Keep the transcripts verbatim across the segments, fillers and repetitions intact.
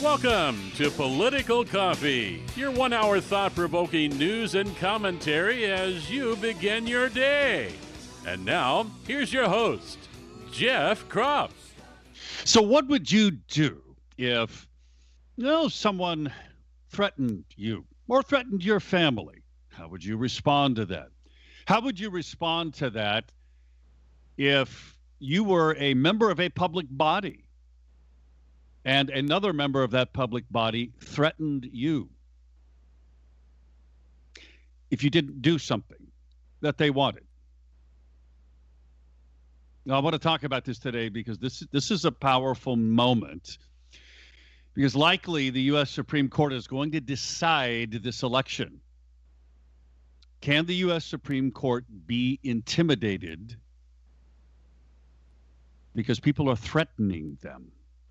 Welcome to Political Coffee, your one-hour thought-provoking news and commentary as you begin your day. And now, here's your host, Jeff Kropf. So what would you do if, you know, someone threatened you or threatened your family? How would you respond to that? How would you respond to that if you were a member of a public body and another member of that public body threatened you? If you didn't do something that they wanted. Now, I want to talk about this today because this, this is a powerful moment. Because likely the U S Supreme Court is going to decide this election. Can the U S Supreme Court be intimidated because people are threatening them?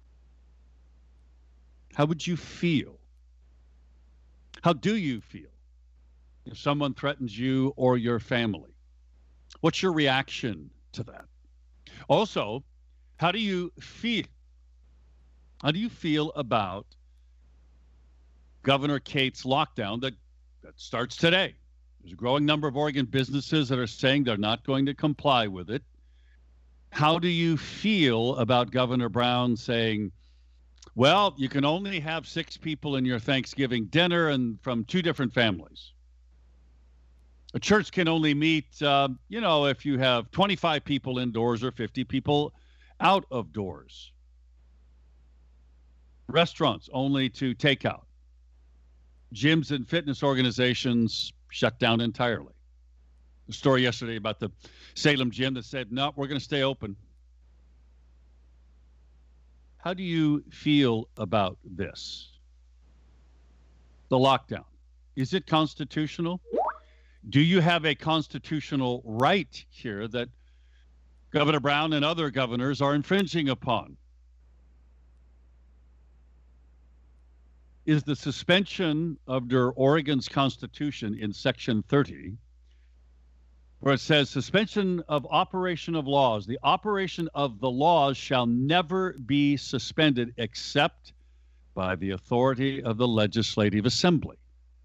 How would you feel? How do you feel if someone threatens you or your family? What's your reaction to that? Also, how do you feel? How do you feel about Governor Kate's lockdown that, that starts today? There's a growing number of Oregon businesses that are saying they're not going to comply with it. How do you feel about Governor Brown saying, well, you can only have six people in your Thanksgiving dinner and from two different families? A church can only meet, uh, you know, if you have twenty-five people indoors or fifty people out of doors. Restaurants only to takeout. Gyms and fitness organizations shut down entirely. The story yesterday about the Salem gym that said, no, we're going to stay open. How do you feel about this? The lockdown. Is it constitutional? Do you have a constitutional right here that Governor Brown and other governors are infringing upon? Is the suspension under Oregon's Constitution in Section thirty, where it says suspension of operation of laws, the operation of the laws shall never be suspended except by the authority of the Legislative Assembly.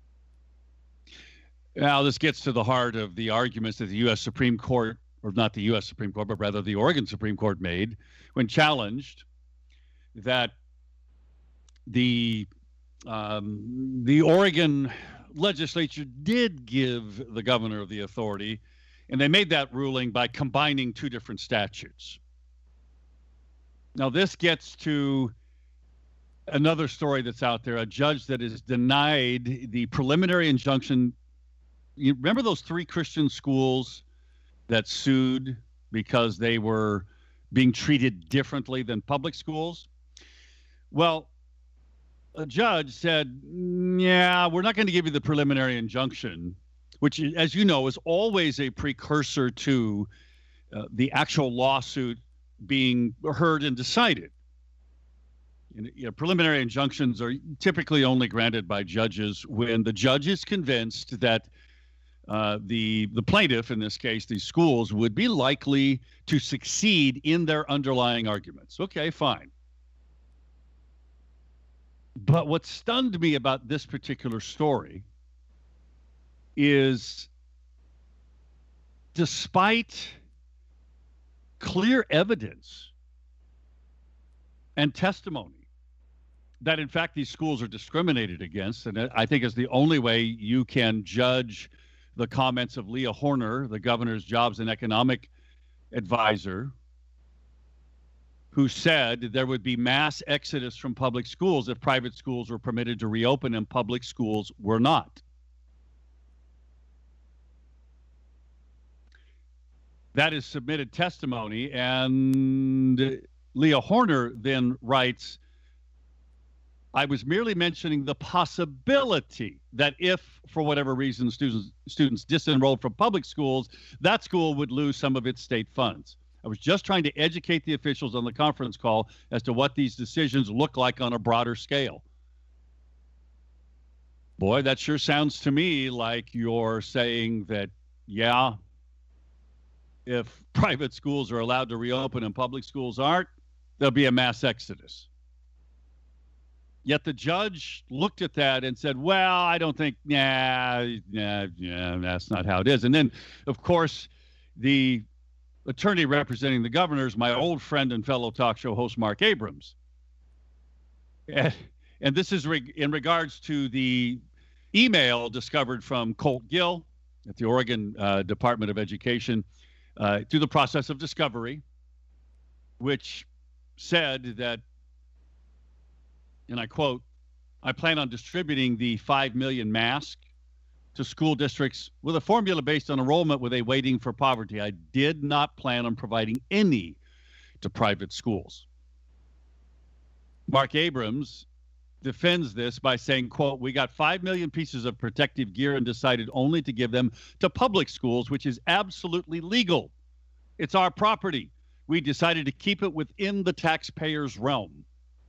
Now, this gets to the heart of the arguments that the U S Supreme Court, or not the U S Supreme Court, but rather the Oregon Supreme Court made when challenged that the um, the Oregon legislature did give the governor the authority, and they made that ruling by combining two different statutes. Now, this gets to another story that's out there, a judge that is denied the preliminary injunction. You remember those three Christian schools that sued because they were being treated differently than public schools? Well, a judge said, yeah, we're not going to give you the preliminary injunction, which, as you know, is always a precursor to uh, the actual lawsuit being heard and decided. And, you know, preliminary injunctions are typically only granted by judges when the judge is convinced that uh, the the plaintiff, in this case, these schools, would be likely to succeed in their underlying arguments. Okay, fine. But what stunned me about this particular story is, despite clear evidence and testimony that, in fact, these schools are discriminated against, and I think is the only way you can judge the comments of Leah Horner, the governor's jobs and economic advisor, who said there would be mass exodus from public schools if private schools were permitted to reopen and public schools were not. That is submitted testimony, and Leah Horner then writes, I was merely mentioning the possibility that if, for whatever reason, students students disenrolled from public schools, that school would lose some of its state funds. I was just trying to educate the officials on the conference call as to what these decisions look like on a broader scale. Boy, that sure sounds to me like you're saying that, yeah, if private schools are allowed to reopen and public schools aren't, there'll be a mass exodus. Yet the judge looked at that and said, well, I don't think, nah, nah, yeah, that's not how it is. And then, of course, the attorney representing the governor is my old friend and fellow talk show host, Mark Abrams. And, and this is re- in regards to the email discovered from Colt Gill at the Oregon uh, Department of Education uh, through the process of discovery, which said that, and I quote, I plan on distributing the five million masks to school districts with a formula based on enrollment with a weighting for poverty. I did not plan on providing any to private schools. Mark Abrams defends this by saying, quote, we got five million pieces of protective gear and decided only to give them to public schools, which is absolutely legal. It's our property. We decided to keep it within the taxpayer's realm.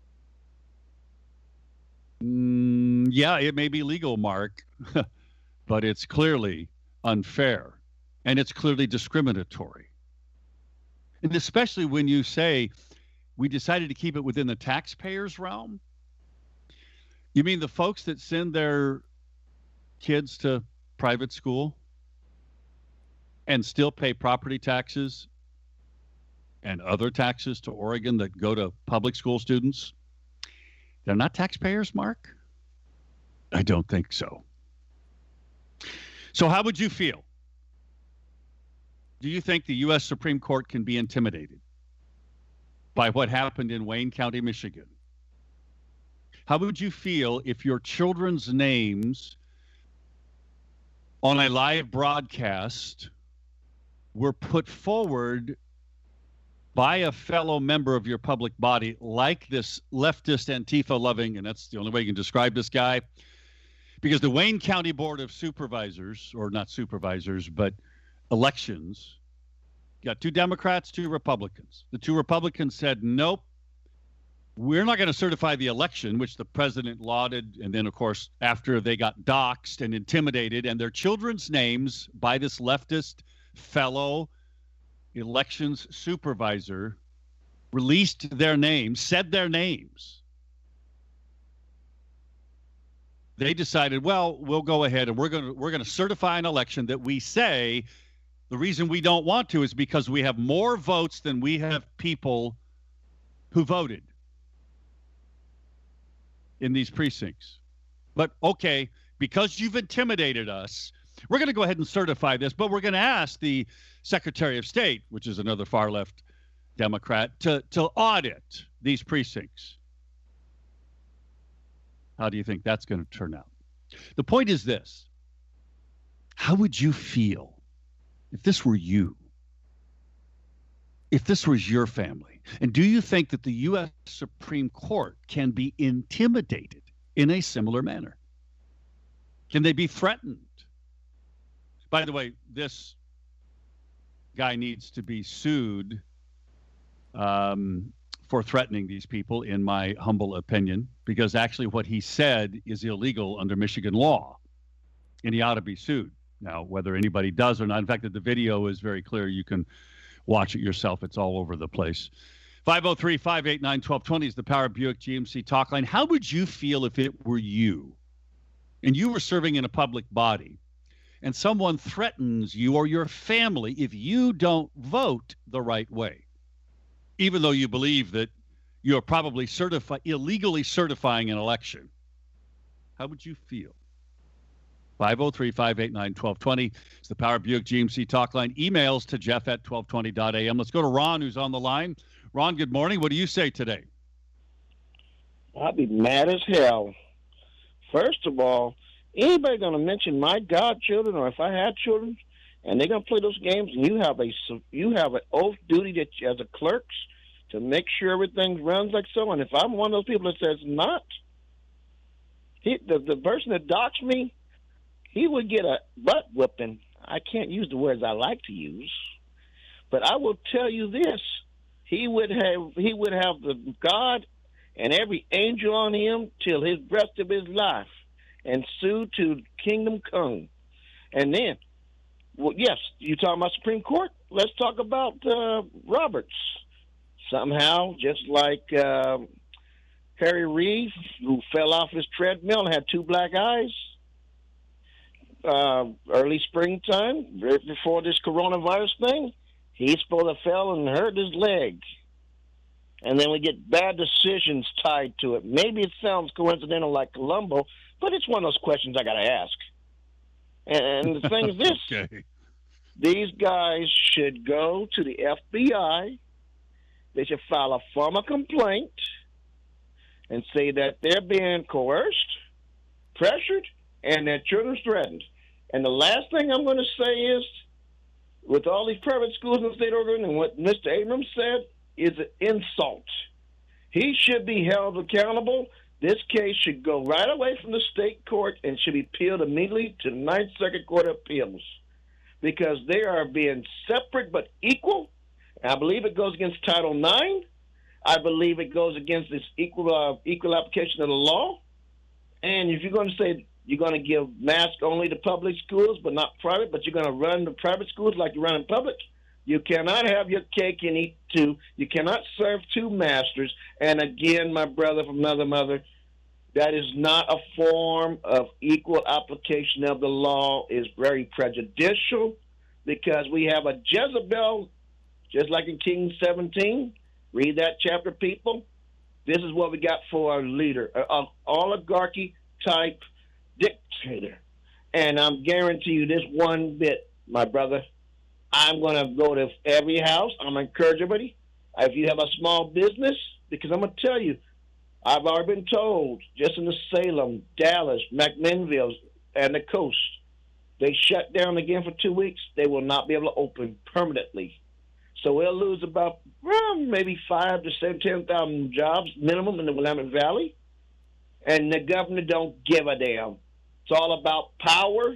Mm, yeah, it may be legal, Mark, but it's clearly unfair and it's clearly discriminatory. And especially when you say we decided to keep it within the taxpayer's realm. You mean the folks that send their kids to private school and still pay property taxes and other taxes to Oregon that go to public school students? They're not taxpayers, Mark? I don't think so. So how would you feel? Do you think the U S Supreme Court can be intimidated by what happened in Wayne County, Michigan? How would you feel if your children's names on a live broadcast were put forward by a fellow member of your public body, like this leftist Antifa-loving, and that's the only way you can describe this guy, because the Wayne County Board of Supervisors, or not supervisors, but elections, got two Democrats, two Republicans. The two Republicans said, nope, we're not going to certify the election, which the president lauded, and then, of course, after they got doxxed and intimidated, and their children's names by this leftist fellow elections supervisor released their names, said their names. They decided, well, we'll go ahead and we're going to we're going to certify an election that we say the reason we don't want to is because we have more votes than we have people who voted in these precincts. But okay, because you've intimidated us, we're going to go ahead and certify this, but we're going to ask the Secretary of State, which is another far left Democrat, to, to audit these precincts. How do you think that's going to turn out? The point is this. How would you feel if this were you? If this was your family? And do you think that the U S Supreme Court can be intimidated in a similar manner? Can they be threatened? By the way, this guy needs to be sued um, for threatening these people, in my humble opinion, because actually what he said is illegal under Michigan law, and he ought to be sued. Now, whether anybody does or not, in fact, the video is very clear. You can watch it yourself. It's all over the place. five oh three, five eight nine, one two two zero is the Power Buick G M C talk line. How would you feel if it were you and you were serving in a public body and someone threatens you or your family if you don't vote the right way, even though you believe that you're probably certifi- illegally certifying an election? How would you feel? five oh three, five eight nine, one two two zero is the Power Buick G M C talk line. Emails to Jeff at twelve twenty dot a m. Let's go to Ron, who's on the line. Ron, good morning. What do you say today? I'd be mad as hell. First of all, anybody going to mention my godchildren, or if I had children, and they're going to play those games, and you have a you have an oath duty that as a clerks to make sure everything runs like so. And if I'm one of those people that says not, he, the the person that doxed me, he would get a butt whooping. I can't use the words I like to use, but I will tell you this: he would have he would have the God and every angel on him till his rest of his life, and sue to kingdom come. And then, well, yes, you talking about Supreme Court? Let's talk about uh, Roberts. Somehow, just like uh, Harry Reid, who fell off his treadmill and had two black eyes. Uh, early springtime, right before this coronavirus thing, he's supposed to fell and hurt his leg. And then we get bad decisions tied to it. Maybe it sounds coincidental like Columbo, but it's one of those questions I got to ask. And the thing is this. Okay. These guys should go to the F B I. They should file a formal complaint and say that they're being coerced, pressured, and their children threatened. And the last thing I'm going to say is, with all these private schools in the state of Oregon, and what Mister Abrams said is an insult. He should be held accountable. This case should go right away from the state court and should be appealed immediately to the Ninth Circuit Court of Appeals, because they are being separate but equal. And I believe it goes against Title nine. I believe it goes against this equal uh, equal application of the law. And if you're going to say you're going to give masks only to public schools but not private, but you're going to run the private schools like you run in public, you cannot have your cake and eat two. You cannot serve two masters. And again, my brother from another mother, that is not a form of equal application of the law. It's very prejudicial, because we have a Jezebel, just like in King seventeen. Read that chapter, people. This is what we got for our leader, an oligarchy type dictator. And I'm guarantee you this one bit, my brother. I'm going to go to every house. I'm going to encourage everybody. If you have a small business, because I'm going to tell you, I've already been told, just in the Salem, Dallas, McMinnville, and the coast, they shut down again for two weeks. They will not be able to open permanently. So we'll lose about well, maybe five to seven, ten thousand jobs minimum in the Willamette Valley. And the governor don't give a damn. It's all about power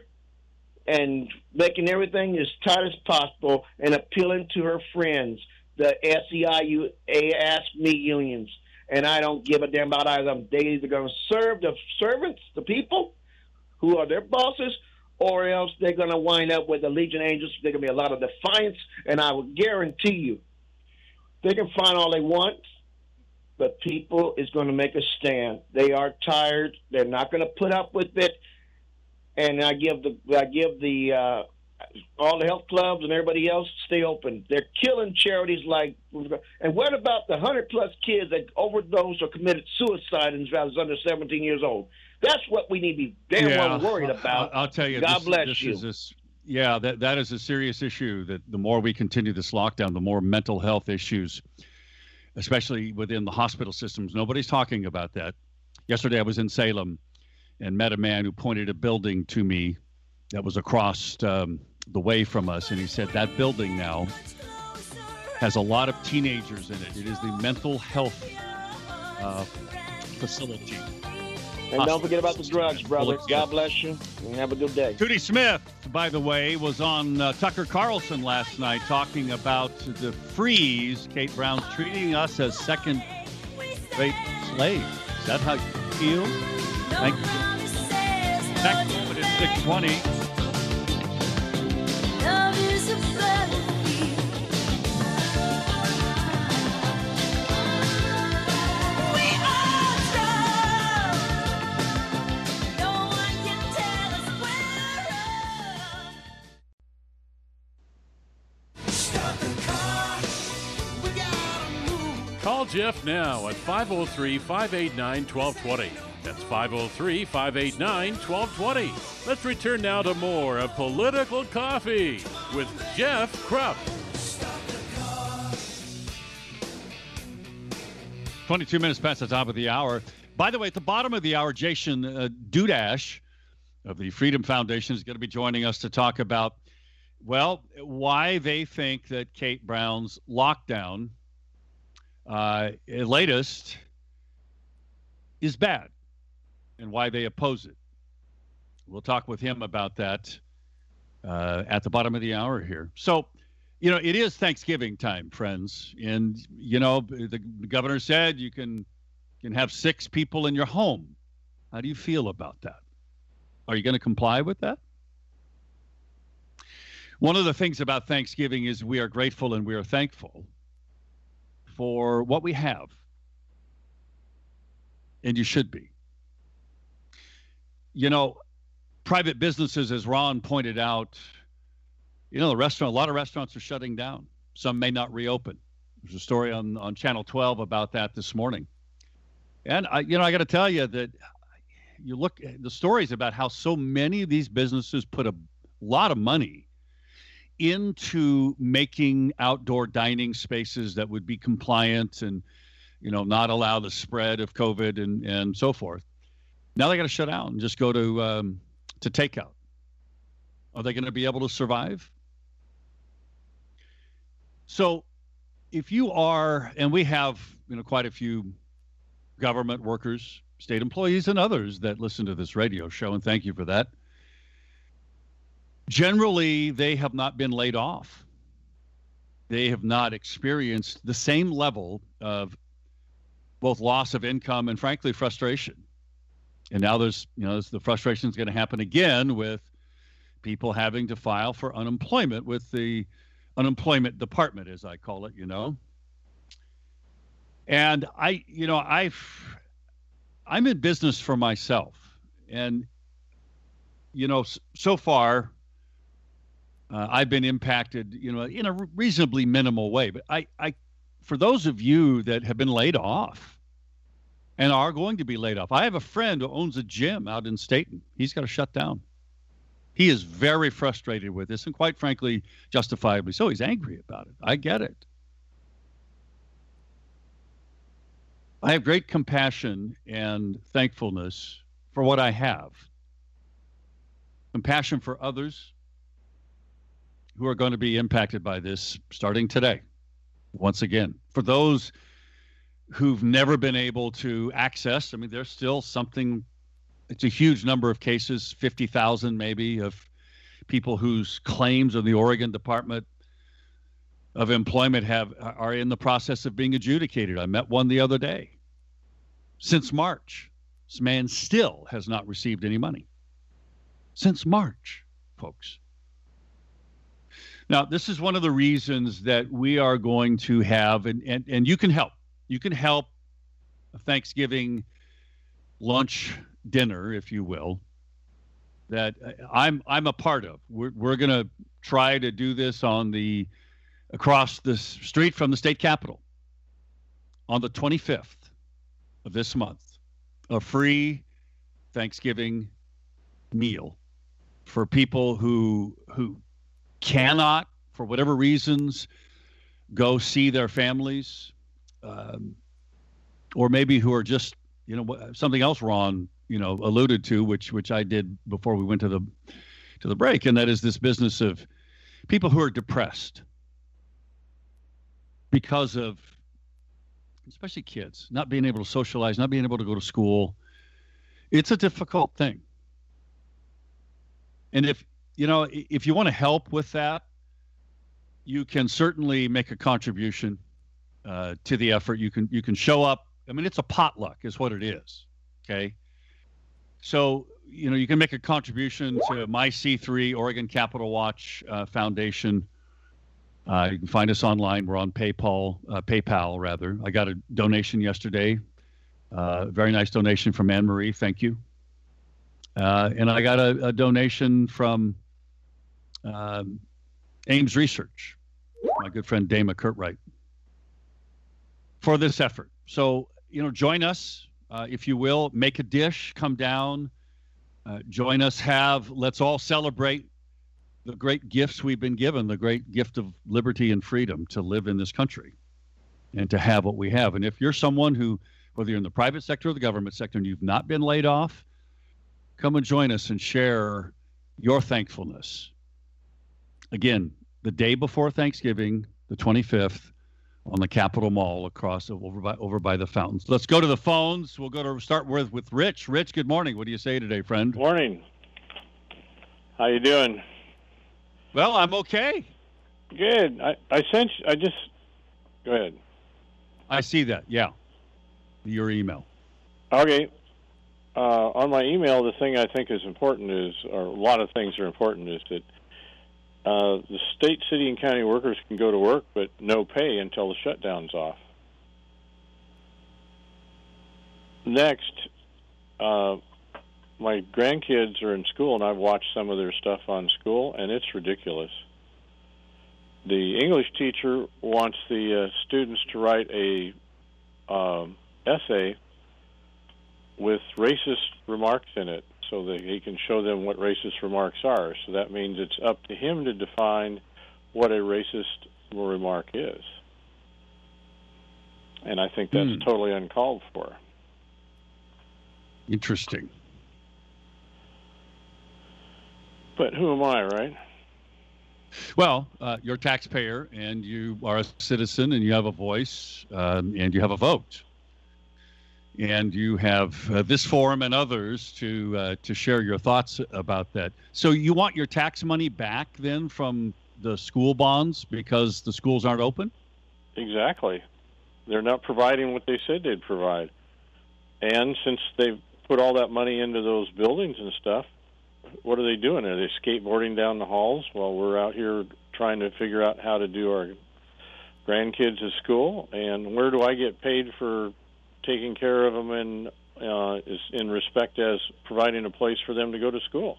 and making everything as tight as possible and appealing to her friends, the S E I U, Ask Me unions. And I don't give a damn about either of them. They either going to serve the servants, the people, who are their bosses, or else they're going to wind up with the Legion Angels. There's going to be a lot of defiance, and I will guarantee you, they can find all they want, but people is going to make a stand. They are tired. They're not going to put up with it. And I give the I give the uh, all the health clubs and everybody else stay open. They're killing charities like. And what about the hundred plus kids that overdosed or committed suicide in Valley under seventeen years old? That's what we need to be damn yeah, well worried about. I'll, I'll tell you. God this, bless this you. Is this, yeah, that that is a serious issue. That the more we continue this lockdown, the more mental health issues, especially within the hospital systems. Nobody's talking about that. Yesterday, I was in Salem and met a man who pointed a building to me that was across um, the way from us, and he said that building now has a lot of teenagers in it. It is the mental health uh, facility. And don't forget about the drugs, brother. God bless you, and have a good day. Tootie Smith, by the way, was on uh, Tucker Carlson last night talking about the freeze. Kate Brown's treating us as second-rate slaves. Is that how you feel? Thank you. Next moment is six twenty. Love is a battlefield. We are strong. No one can tell us where. Stop the car. We gotta move. Call Jeff now at five oh three, five eight nine, one two two oh. That's five oh three, five eight nine, one two two oh. Let's return now to more of Political Coffee with Jeff Krupp. twenty-two minutes past the top of the hour. By the way, at the bottom of the hour, Jason uh, Dudash of the Freedom Foundation is going to be joining us to talk about, well, why they think that Kate Brown's lockdown, uh, latest, is bad and why they oppose it. We'll talk with him about that uh, at the bottom of the hour here. So, you know, it is Thanksgiving time, friends. And, you know, the governor said you can can have six people in your home. How do you feel about that? Are you going to comply with that? One of the things about Thanksgiving is we are grateful and we are thankful for what we have. and you should be. You know, private businesses, as Ron pointed out, you know, the restaurant, a lot of restaurants are shutting down. Some may not reopen. There's a story on, on Channel twelve about that this morning. And, I, you know, I got to tell you that you look at the stories about how so many of these businesses put a lot of money into making outdoor dining spaces that would be compliant and, you know, not allow the spread of COVID and, and so forth. Now they got to shut down and just go to um, to takeout. Are they going to be able to survive? So if you are, and we have, you know, quite a few government workers, state employees, and others that listen to this radio show, and thank you for that. Generally, they have not been laid off. They have not experienced the same level of both loss of income and, frankly, frustration. And now there's, you know, the frustration is going to happen again with people having to file for unemployment with the unemployment department, as I call it, you know. And I, you know, I've, I'm in business for myself. And, you know, so far, uh, I've been impacted, you know, in a reasonably minimal way. But I, I, for those of you that have been laid off and are going to be laid off, I have a friend who owns a gym out in Staten. He's got to shut down. He is very frustrated with this, and quite frankly, justifiably so. He's angry about it. I get it. I have great compassion and thankfulness for what I have. Compassion for others who are going to be impacted by this starting today. Once again, for those who've never been able to access, I mean, there's still something, it's a huge number of cases, fifty thousand maybe, of people whose claims of the Oregon Department of Employment have are in the process of being adjudicated. I met one the other day. Since March, this man still has not received any money. Since March, folks. Now, this is one of the reasons that we are going to have, and, and, and you can help. You can help a Thanksgiving lunch dinner, if you will, that I'm I'm a part of. We're we're going to try to do this on the across the street from the state capitol on the twenty-fifth of this month, a free Thanksgiving meal for people who who cannot, for whatever reasons, go see their families, um, or maybe who are just, you know, something else Ron, you know, alluded to, which which I did before we went to the to the break, and that is this business of people who are depressed because of, especially kids, not being able to socialize, not being able to go to school. It's a difficult thing. And if, you know, if you want to help with that, you can certainly make a contribution uh, to the effort. You can you can show up. I mean, it's a potluck is what it is. Okay. So, you know, you can make a contribution to My C three, Oregon Capitol Watch uh, Foundation. Uh, you can find us online. We're on PayPal, uh, PayPal rather. I got a donation yesterday. Uh, very nice donation from Anne Marie. Thank you. Uh, and I got a, a donation from um, Ames Research, my good friend Dama Curtright, for this effort. So, you know, join us, uh, if you will. Make a dish, come down, uh, join us. Have, let's all celebrate the great gifts we've been given, the great gift of liberty and freedom to live in this country and to have what we have. And if you're someone who, whether you're in the private sector or the government sector, and you've not been laid off, come and join us and share your thankfulness. Again, the day before Thanksgiving, the twenty-fifth, on the Capitol Mall across over by over by the fountains. Let's go to the phones. We'll go to start with with Rich. Rich, good morning. What do you say today, friend? Morning. How you doing? Well, I'm okay. Good. I, I sent you, I just, go ahead. I see that, yeah. Your email. Okay. Uh, on my email, the thing I think is important is, or a lot of things are important, is that uh, the state, city, and county workers can go to work, but no pay until the shutdown's off. next, uh, my grandkids are in school, and I've watched some of their stuff on school, and it's ridiculous. The English teacher wants the uh, students to write a um, essay with racist remarks in it so that he can show them what racist remarks are. So that means it's up to him to define what a racist remark is. And I think that's Mm. totally uncalled for. Interesting. But who am I, right? Well, uh, you're a taxpayer, and you are a citizen, and you have a voice, um, and you have a vote. And you have uh, this forum and others to uh, to share your thoughts about that. So you want your tax money back then from the school bonds because the schools aren't open? Exactly. They're not providing what they said they'd provide. And since they've put all that money into those buildings and stuff, what are they doing? Are they skateboarding down the halls while we're out here trying to figure out how to do our grandkids at school? And where do I get paid for taking care of them in, uh, is in respect as providing a place for them to go to school?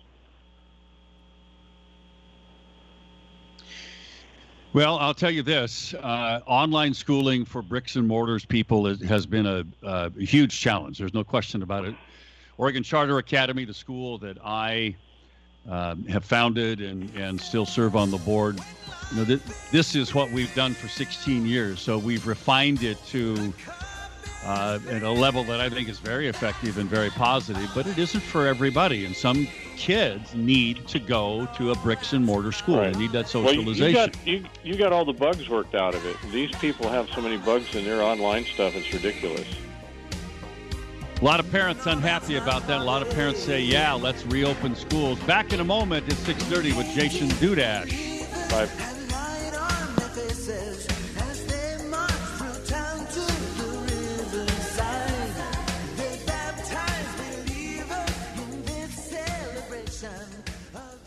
Well, I'll tell you this. Uh, online schooling for bricks and mortars people is, has been a, a huge challenge. There's no question about it. Oregon Charter Academy, the school that I um, have founded and, and still serve on the board, you know, th- this is what we've done for sixteen years. So we've refined it to uh, at a level that I think is very effective and very positive, but it isn't for everybody. And some kids need to go to a bricks and mortar school. Right. They need that Well, you, socialization. you got you, you got all the bugs worked out of it. These people have so many bugs in their online stuff, it's ridiculous. A lot of parents unhappy about that. A lot of parents say, yeah, let's reopen schools. Back in a moment at six thirty with Jason Dudash. Bye. And light on their faces as they march through town to the riverside. They baptize believers in this celebration of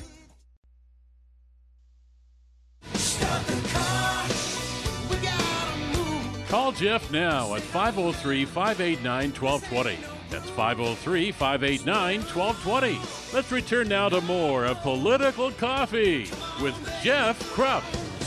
the Stop the car, we gotta move. Call Jeff now at five oh three, five eight nine, one two two zero. That's five oh three, five eight nine, one two two zero. Let's return now to more of Political Coffee with Jeff Krupp.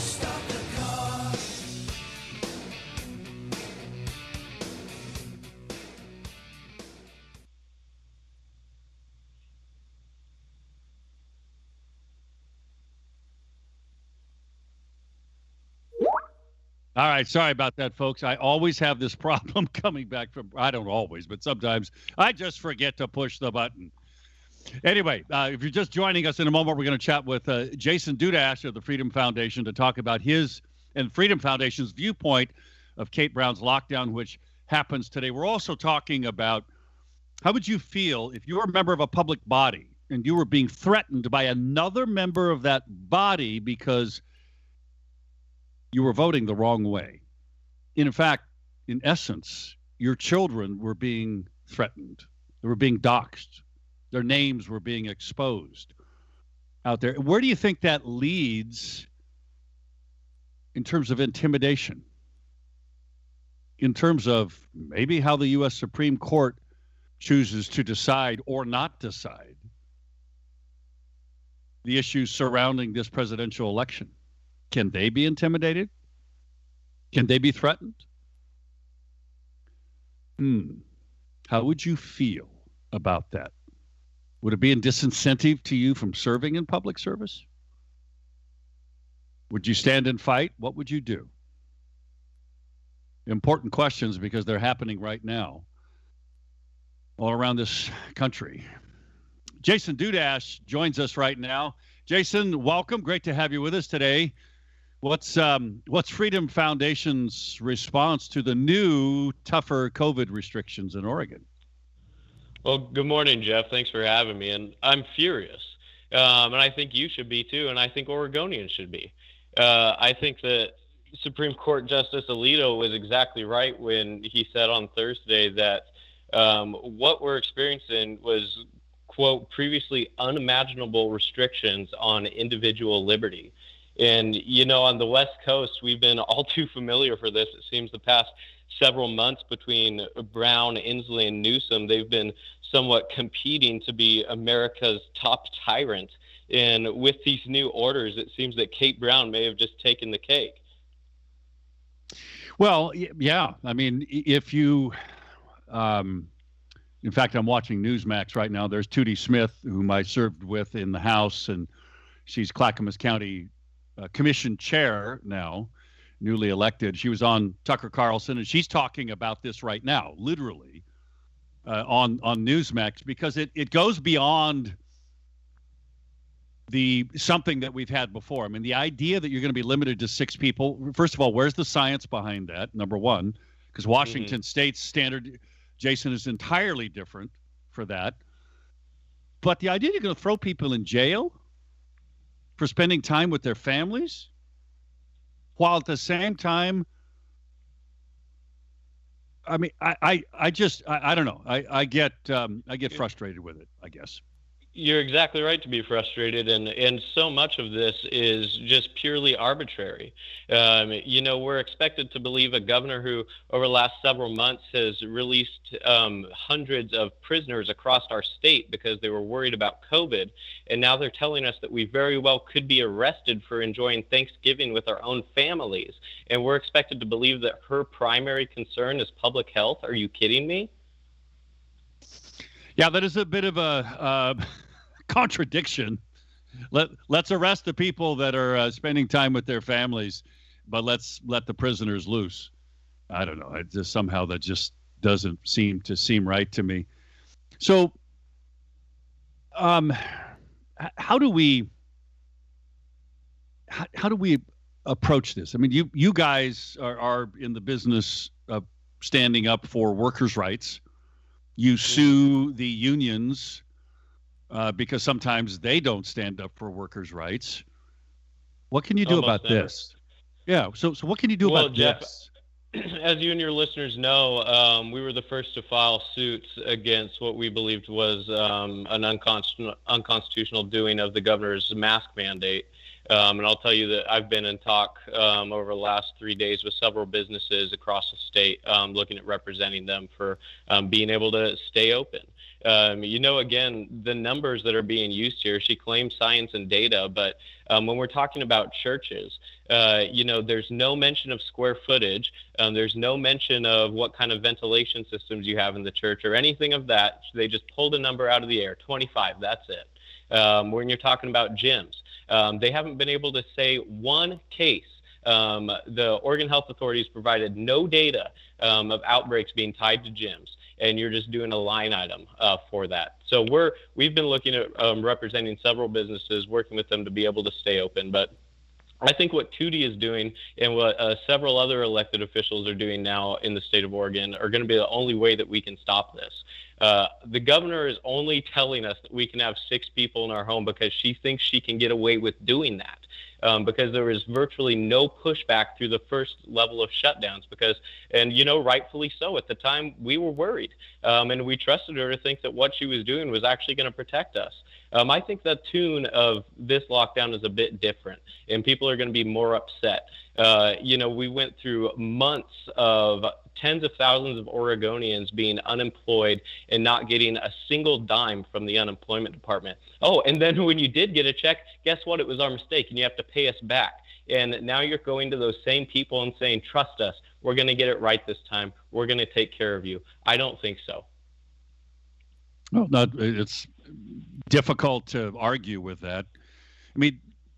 All right, sorry about that, folks. I always have this problem coming back from, I don't always, but sometimes I just forget to push the button. Anyway, uh, if you're just joining us in a moment, we're going to chat with uh, Jason Dudash of the Freedom Foundation to talk about his and Freedom Foundation's viewpoint of Kate Brown's lockdown, which happens today. We're also talking about how would you feel if you were a member of a public body and you were being threatened by another member of that body because you were voting the wrong way. In fact, in essence, your children were being threatened. They were being doxxed. Their names were being exposed out there. Where do you think that leads in terms of intimidation? In terms of maybe how the U S Supreme Court chooses to decide or not decide the issues surrounding this presidential election? Can they be intimidated? Can they be threatened? Hmm. How would you feel about that? Would it be a disincentive to you from serving in public service? Would you stand and fight? What would you do? Important questions because they're happening right now all around this country. Jason Dudash joins us right now. Jason, welcome. Great to have you with us today. What's um, what's Freedom Foundation's response to the new, tougher COVID restrictions in Oregon? Well, good morning, Jeff. Thanks for having me. And I'm furious. Um, and I think you should be too. And I think Oregonians should be. Uh, I think that Supreme Court Justice Alito was exactly right when he said on Thursday that um, what we're experiencing was, quote, previously unimaginable restrictions on individual liberty. And, you know, on the West Coast, we've been all too familiar for this. It seems the past several months between Brown, Inslee, and Newsom, they've been somewhat competing to be America's top tyrant. And with these new orders, it seems that Kate Brown may have just taken the cake. Well, yeah. I mean, if you, um, in fact, I'm watching Newsmax right now. There's Tootie Smith, whom I served with in the House, and she's Clackamas County uh, Commission Chair now, newly elected. She was on Tucker Carlson, and she's talking about this right now, literally, uh, on on Newsmax, because it, it goes beyond the something that we've had before. I mean, the idea that you're going to be limited to six people, first of all, where's the science behind that, number one? Because Washington mm-hmm. State's standard, Jason, is entirely different for that. But the idea you're going to throw people in jail for spending time with their families, while at the same time, I mean, I, I, I just, I, I don't know. I, I get, um, I get frustrated with it, I guess. You're exactly right to be frustrated, and, and so much of this is just purely arbitrary. Um, you know, we're expected to believe a governor who, over the last several months, has released um, hundreds of prisoners across our state because they were worried about COVID, and now they're telling us that we very well could be arrested for enjoying Thanksgiving with our own families, and we're expected to believe that her primary concern is public health. Are you kidding me? Yeah, that is a bit of a uh, contradiction. Let let's arrest the people that are uh, spending time with their families, but let's let the prisoners loose. I don't know. It just somehow that just doesn't seem to seem right to me. So, um, how do we how, how do we approach this? I mean, you you guys are, are in the business of standing up for workers' rights. You sue the unions uh, because sometimes they don't stand up for workers' rights. What can you do Almost about never. this? Yeah. So, so what can you do Well, about Jeff, this? as you and your listeners know, um, we were the first to file suits against what we believed was um, an unconstitutional, unconstitutional doing of the governor's mask mandate. Um, and I'll tell you that I've been in talk um, over the last three days with several businesses across the state, um, looking at representing them for um, being able to stay open. Um, you know, again, the numbers that are being used here, she claims science and data, but um, when we're talking about churches, uh, you know, there's no mention of square footage. Um, there's no mention of what kind of ventilation systems you have in the church or anything of that. They just pulled a number out of the air, twenty-five, that's it. Um, when you're talking about gyms, um, they haven't been able to say one case. Um, the Oregon Health Authorities provided no data um, of outbreaks being tied to gyms, and you're just doing a line item uh, for that. So we're we've been looking at um, representing several businesses, working with them to be able to stay open. But I think what Tootie is doing and what uh, several other elected officials are doing now in the state of Oregon are going to be the only way that we can stop this. Uh, the governor is only telling us that we can have six people in our home because she thinks she can get away with doing that. Um, because there was virtually no pushback through the first level of shutdowns because, and, you know, rightfully so. At the time, we were worried, um, and we trusted her to think that what she was doing was actually going to protect us. Um, I think the tune of this lockdown is a bit different, and people are going to be more upset. Uh, you know, we went through months of tens of thousands of Oregonians being unemployed and not getting a single dime from the unemployment department. Oh, and then when you did get a check, guess what? It was our mistake, and you have to pay us back. And now you're going to those same people and saying, trust us, we're going to get it right this time. We're going to take care of you. I don't think so. Well, not, it's difficult to argue with that. I mean,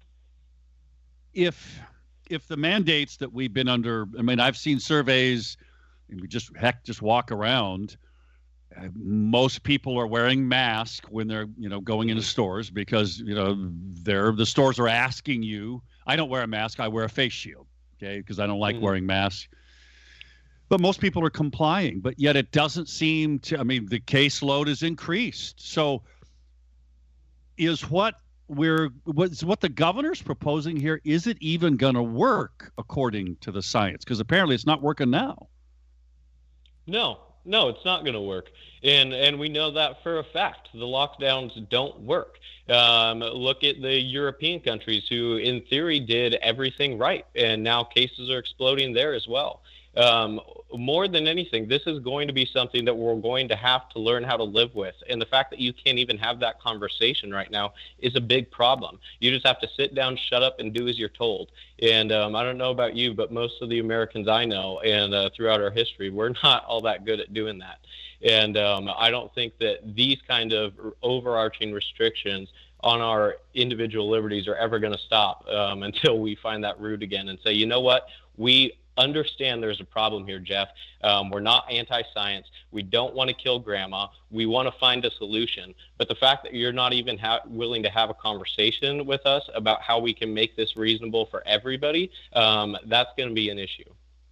if if the mandates that we've been under, I mean, I've seen surveys, and we just heck just walk around. Uh, most people are wearing masks when they're, you know, going into stores because, you know, they're the stores are asking you. I don't wear a mask. I wear a face shield, okay, because I don't like mm-hmm. wearing masks. But most people are complying, but yet it doesn't seem to, I mean, the caseload is increased. So is what we're, what's what the governor's proposing here, is it even going to work according to the science? Because apparently it's not working now. No, no, it's not going to work. And and we know that for a fact. The lockdowns don't work. Um, look at the European countries who, in theory, did everything right, and now cases are exploding there as well. Um, more than anything, this is going to be something that we're going to have to learn how to live with. And the fact that you can't even have that conversation right now is a big problem. You just have to sit down, shut up, and do as you're told. And um, I don't know about you, but most of the Americans I know and uh, throughout our history, we're not all that good at doing that. And um, I don't think that these kind of overarching restrictions on our individual liberties are ever going to stop um, until we find that root again and say, you know what, we understand there's a problem here, Jeff. Um, we're not anti-science. We don't want to kill grandma. We want to find a solution. But the fact that you're not even ha- willing to have a conversation with us about how we can make this reasonable for everybody, um, that's going to be an issue.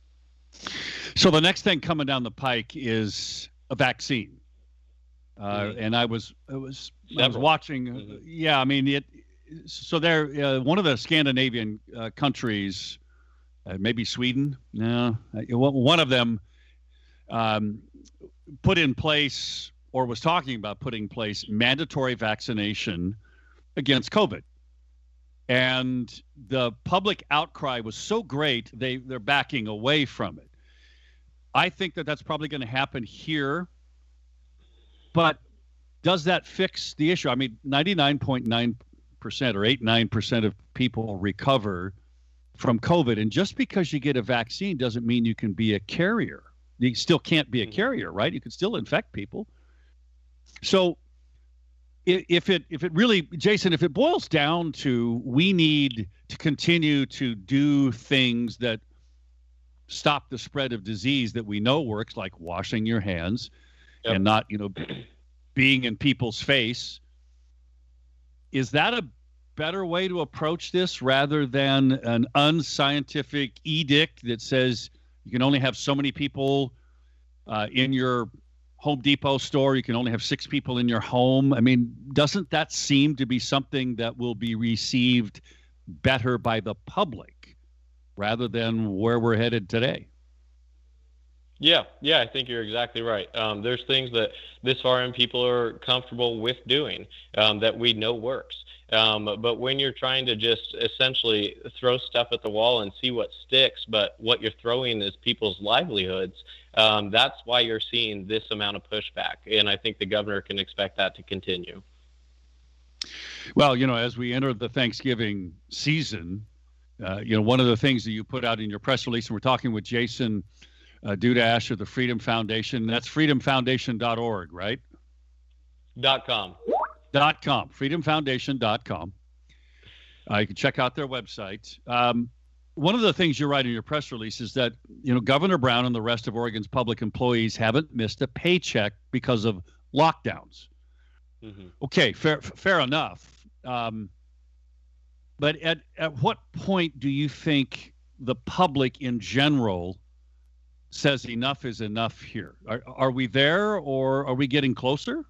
So the next thing coming down the pike is a vaccine. Uh, mm-hmm. And I was, I was, I was watching. Mm-hmm. Yeah, I mean, it. So there, uh, one of the Scandinavian uh, countries. Uh, maybe Sweden. No, one of them um, put in place or was talking about putting in place mandatory vaccination against COVID. And the public outcry was so great, they, they're backing away from it. I think that that's probably going to happen here. But does that fix the issue? I mean, ninety-nine point nine percent or eight, nine percent of people recover from COVID. And just because you get a vaccine doesn't mean you can be a carrier. You still can't be a carrier, right? You can still infect people. So if it if it really, Jason, if it boils down to we need to continue to do things that stop the spread of disease that we know works, like washing your hands yep. and not, you know, being in people's face, is that a better way to approach this rather than an unscientific edict that says you can only have so many people uh, in your Home Depot store, you can only have six people in your home? I mean, doesn't that seem to be something that will be received better by the public rather than where we're headed today? Yeah, yeah, I think you're exactly right. Um, there's things that this far in people are comfortable with doing um, that we know works. Um, but when you're trying to just essentially throw stuff at the wall and see what sticks, but what you're throwing is people's livelihoods, um, that's why you're seeing this amount of pushback. And I think the governor can expect that to continue. Well, you know, as we enter the Thanksgiving season, uh, you know, one of the things that you put out in your press release, and we're talking with Jason uh, Dudash of the Freedom Foundation, that's freedom foundation dot org, right? Dot com. Dot com, freedom foundation dot com. Uh, you can check out their website. Um, one of the things you write in your press release is that, you know, Governor Brown and the rest of Oregon's public employees haven't missed a paycheck because of lockdowns. Mm-hmm. Okay, fair, fair enough. Um, but at, at what point do you think the public in general says enough is enough here? Are, are we there, or are we getting closer?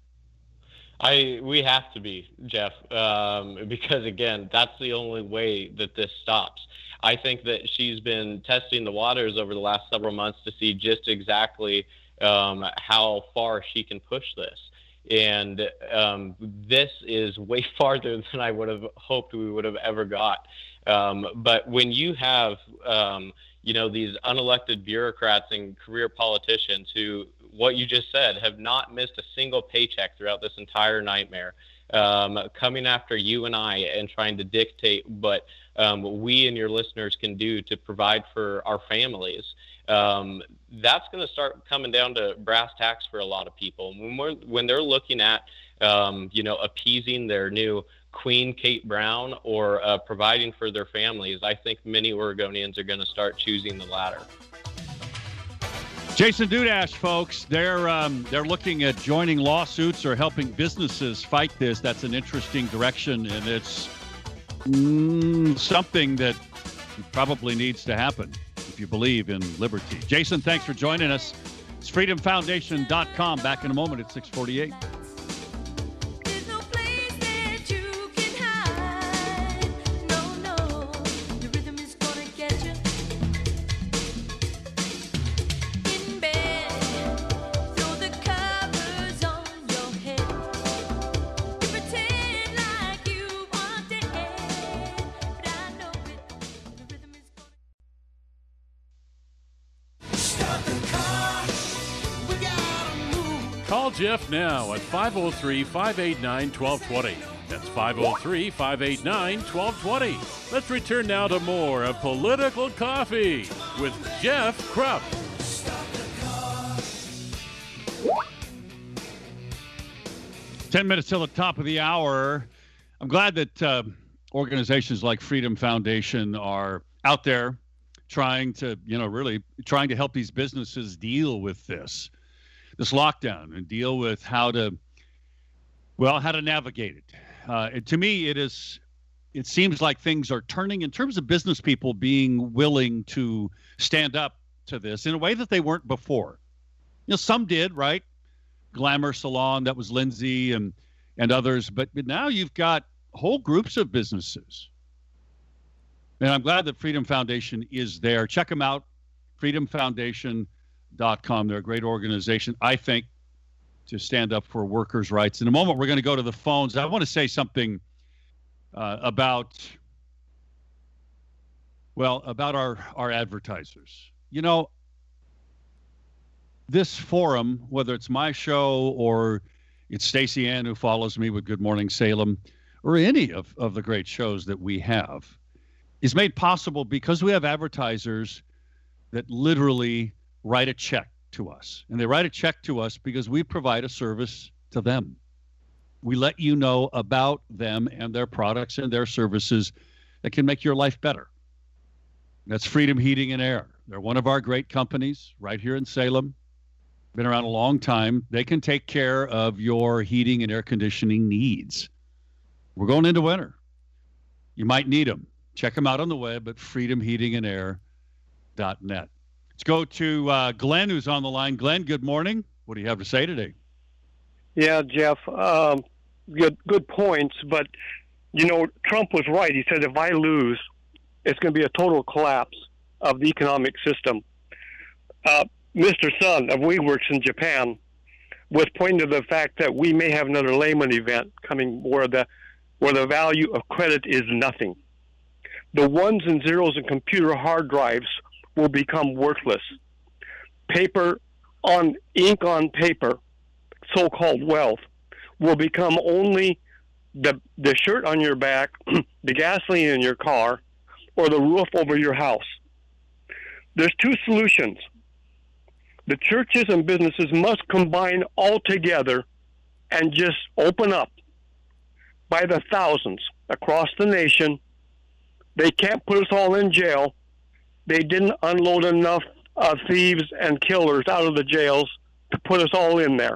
I we have to be, Jeff, um, because, again, that's the only way that this stops. I think that she's been testing the waters over the last several months to see just exactly um, how far she can push this. And um, this is way farther than I would have hoped we would have ever got. Um, but when you have, um, you know, these unelected bureaucrats and career politicians who, what you just said, have not missed a single paycheck throughout this entire nightmare, um, coming after you and I and trying to dictate what um, we and your listeners can do to provide for our families, um, that's going to start coming down to brass tacks for a lot of people. When we're, when they're looking at, um, you know, appeasing their new Queen Kate Brown or uh, providing for their families, I think many Oregonians are going to start choosing the latter. Jason Dudash, folks, they're um, they're looking at joining lawsuits or helping businesses fight this. That's an interesting direction, and it's mm, something that probably needs to happen if you believe in liberty. Jason, thanks for joining us. It's freedom foundation dot com. Back in a moment at six forty-eight. Pretend Call Jeff now at five oh three, five eight nine, one two two zero. That's five oh three, five eight nine, one two two zero. Let's return now to more of Political Coffee with Jeff Krupp. Ten minutes till the top of the hour. I'm glad that uh, organizations like Freedom Foundation are out there trying to, you know, really trying to help these businesses deal with this, this lockdown and deal with how to, well, how to navigate it. Uh, and to me, it is, it seems like things are turning in terms of business people being willing to stand up to this in a way that they weren't before. You know, some did, right? Glamour Salon, that was Lindsay and and others, but, but now you've got whole groups of businesses. And I'm glad that Freedom Foundation is there. Check them out, freedom foundation dot com. They're a great organization, I think, to stand up for workers' rights. In a moment, we're going to go to the phones. I want to say something uh, about, well, about our, our advertisers. You know, this forum, whether it's my show or it's Stacey Ann who follows me with Good Morning Salem, or any of, of the great shows that we have, is made possible because we have advertisers that literally write a check to us. And they write a check to us because we provide a service to them. We let you know about them and their products and their services that can make your life better. That's Freedom Heating and Air. They're one of our great companies right here in Salem. Been around a long time. They can take care of your heating and air conditioning needs. We're going into winter. You might need them. Check them out on the web at freedom heating and air dot net. Let's go to uh, Glenn, who's on the line. Glenn, good morning. What do you have to say today? Yeah, Jeff, um, good good points. But, you know, Trump was right. He said if I lose, it's going to be a total collapse of the economic system. Uh, Mister Sun of WeWorks in Japan was pointing to the fact that we may have another Lehman event coming where the where the value of credit is nothing. The ones and zeros in computer hard drives will become worthless. Paper on ink on paper, so-called wealth, will become only the the shirt on your back, the gasoline in your car, or the roof over your house. There's two solutions. The churches and businesses must combine all together and just open up by the thousands across the nation. They can't put us all in jail. They didn't unload enough uh, thieves and killers out of the jails to put us all in there.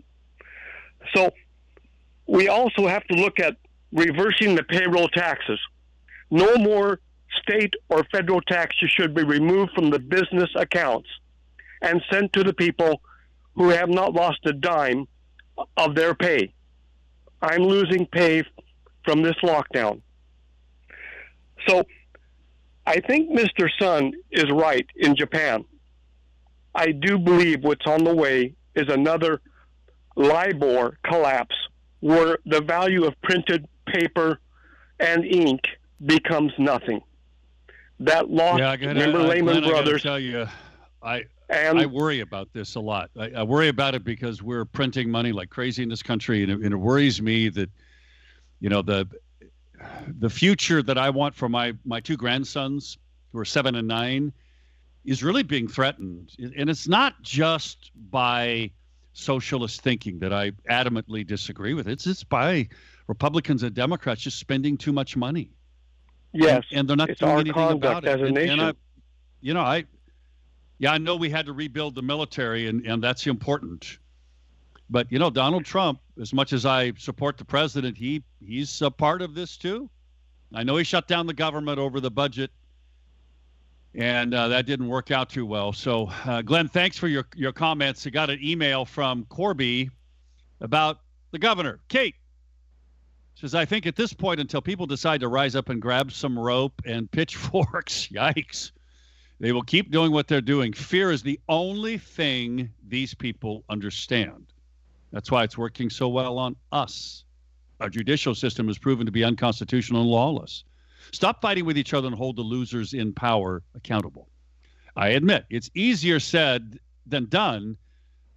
So we also have to look at reversing the payroll taxes. No more state or federal taxes should be removed from the business accounts and sent to the people who have not lost a dime of their pay. I'm losing pay from this lockdown. So I think Mister Sun is right in Japan. I do believe what's on the way is another LIBOR collapse where the value of printed paper and ink becomes nothing. That lost, yeah, I gotta, remember I, Lehman Glenn, Brothers. I tell you, I and, I worry about this a lot. I, I worry about it because we're printing money like crazy in this country, and it, and it worries me that, you know, the the future that I want for my my two grandsons who are seven and nine is really being threatened, and it's not just by socialist thinking that I adamantly disagree with. It's it's by Republicans and Democrats just spending too much money. Yes, and, and they're not it's doing our anything about conduct it. as a and, nation. and I, you know, I, yeah, I know we had to rebuild the military, and, and that's important. But you know, Donald Trump, as much as I support the president, he he's a part of this too. I know he shut down the government over the budget, and uh, that didn't work out too well. So, uh, Glenn, thanks for your your comments. I got an email from Corby about the governor. Kate says, I think at this point, until people decide to rise up and grab some rope and pitchforks, yikes, they will keep doing what they're doing. Fear is the only thing these people understand. That's why it's working so well on us. Our judicial system has proven to be unconstitutional and lawless. Stop fighting with each other and hold the losers in power accountable. I admit it's easier said than done,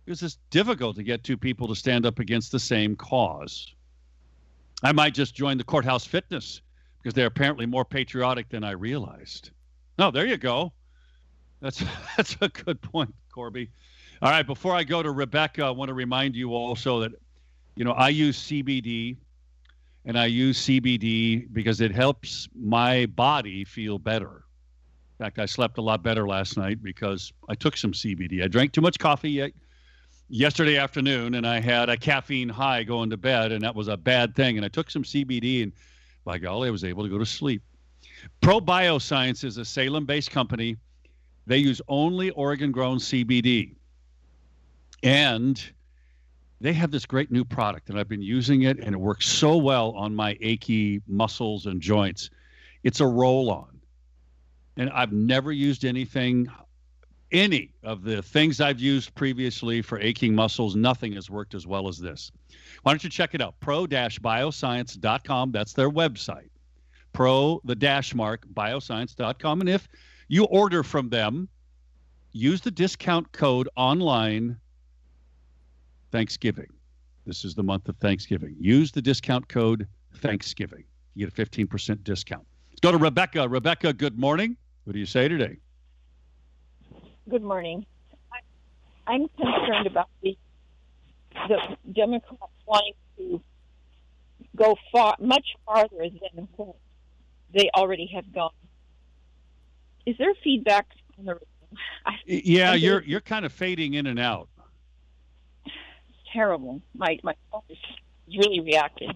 It's just difficult to get two people to stand up against the same cause. I might just join the Courthouse Fitness because they're apparently more patriotic than I realized. No, there you go. That's that's a good point, Corby. All right, before I go to Rebecca, I want to remind you also that, you know, I use C B D, and I use C B D because it helps my body feel better. In fact, I slept a lot better last night because I took some C B D. I drank too much coffee yesterday afternoon, and I had a caffeine high going to bed, and that was a bad thing. And I took some C B D, and by golly, I was able to go to sleep. Pro Bioscience is a Salem-based company. They use only Oregon-grown C B D. And they have this great new product, and I've been using it, and it works so well on my achy muscles and joints. It's a roll-on. And I've never used anything, any of the things I've used previously for aching muscles. Nothing has worked as well as this. Why don't you check it out? pro dash bioscience dot com. That's their website. Pro, the dash mark, bioscience dot com. And if you order from them, use the discount code online Thanksgiving. This is the month of Thanksgiving. Use the discount code Thanksgiving. You get a fifteen percent discount. Let's go to Rebecca. Rebecca, good morning. What do you say today? Good morning. I, I'm concerned about the, the Democrats wanting to go far, much farther than what they already have gone. Is there feedback on the? I, yeah, I you're you're kind of fading in and out. Terrible. My my phone is really reacting.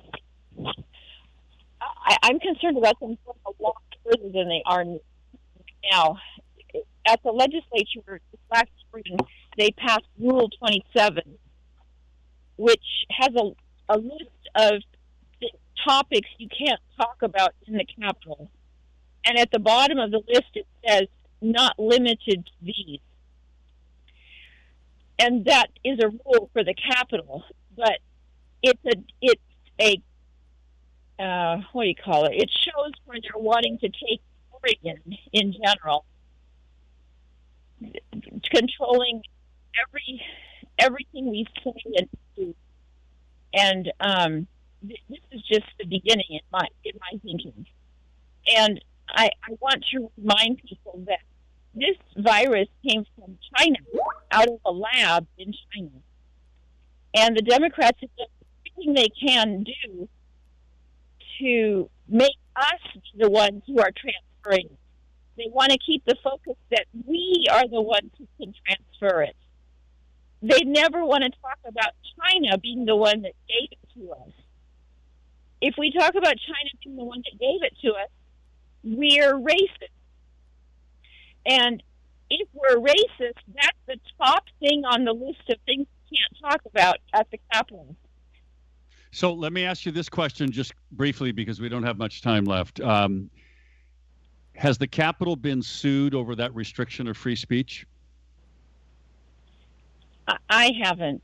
I, I'm concerned about them going a lot further than they are now. At the legislature this last spring, they passed Rule twenty-seven, which has a, a list of topics you can't talk about in the Capitol. And at the bottom of the list, it says, not limited to these. And that is a rule for the Capitol, but it's a, it's a, uh, what do you call it? It shows where they're wanting to take Oregon in general, controlling every, everything we say and do. And, um, this is just the beginning in my, in my thinking. And I, I want to remind people that this virus came from China, out of a lab in China. And the Democrats have done everything they can do to make us the ones who are transferring it. They want to keep the focus that we are the ones who can transfer it. They never want to talk about China being the one that gave it to us. If we talk about China being the one that gave it to us, we're racist. And if we're racist, that's the top thing on the list of things we can't talk about at the Capitol. So let me ask you this question just briefly because we don't have much time left. Um, has the Capitol been sued over that restriction of free speech? I, I haven't.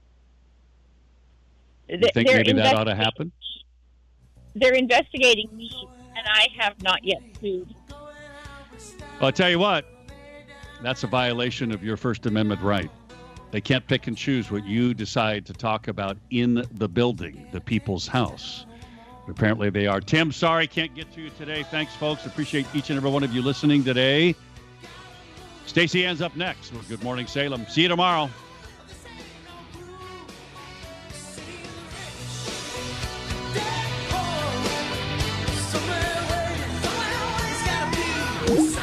You think They're maybe that ought to happen? They're investigating me, and I have not yet sued. Well, I'll tell you what, that's a violation of your First Amendment right. They can't pick and choose what you decide to talk about in the building, the people's house. Apparently they are. Tim, sorry, can't get to you today. Thanks, folks. Appreciate each and every one of you listening today. Stacey Ann's up next with Good Morning Salem. See you tomorrow. Somewhere, somewhere, always gotta be.